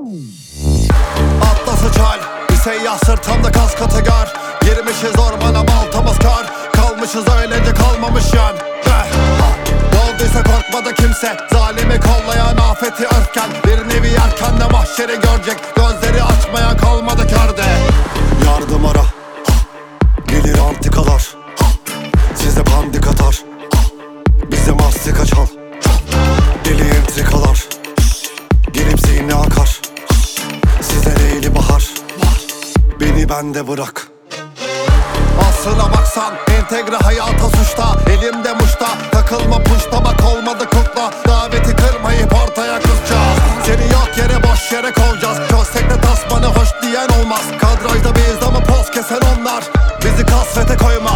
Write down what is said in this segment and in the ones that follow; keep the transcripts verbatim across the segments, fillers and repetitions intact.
Atlası çal, bir seyyah sırtımda kaskatı gör. Girmişiz ormana baltamız kar, kalmışız öylece kalmamış yan. eh. Olduysa korkmadı kimse, zalimi kollayan afeti örtken. Bir nevi yerken de mahşeri görecek, gözleri açmaya kalmadı körde. Yardım ara, gelir antikalar, size pandik atar, bize mastika çal. Deli entrikalar, gelip zihni akar, size leyli bahar, beni bende bırak. Aslına baksan entegre hayata suçta, elimde muşta, takılma puşta, bak olmadı kukla. Daveti kırmayıp ortaya kızacağız, seni yok yere boş yere kovacağız. Köstekte tasmanı hoş diyen olmaz, kadrajda biz ama poz kesen onlar, bizi kasvete koyma.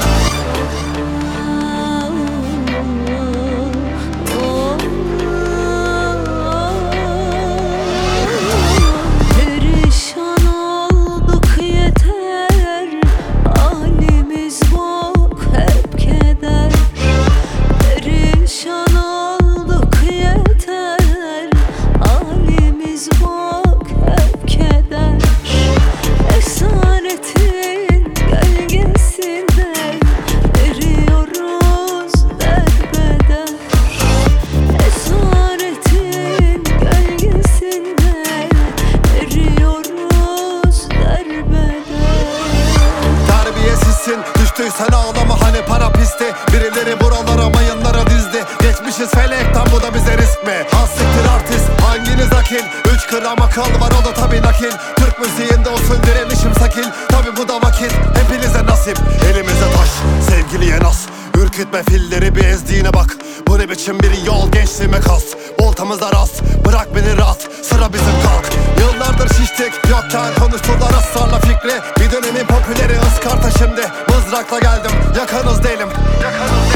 Düştüysen ağlama hani para pisti, birileri buralara mayınlara dizdi. Geçmişiz felekten, bu da bize risk mi? Hassiktir artist, hanginiz akil? Üç gram akıl var, o da tabi nakil. Türk müziğinde usul direnişim sakil, tabi bu da vakit hepinize nasip. Elimize taş, sevgiliye nas, ürkütme filleri bir ezdiğine bak. Bu ne biçim bir yol, gençliğime kas, oltamıza rast, bırak beni rahat, sıra bizim kalk. Yıllardır şiştik, yokken konuştular ısrarla fikri. Bir dönemin popüleri ıskarta şimdi, mızrakla geldim, yakanız değilim, yakanız.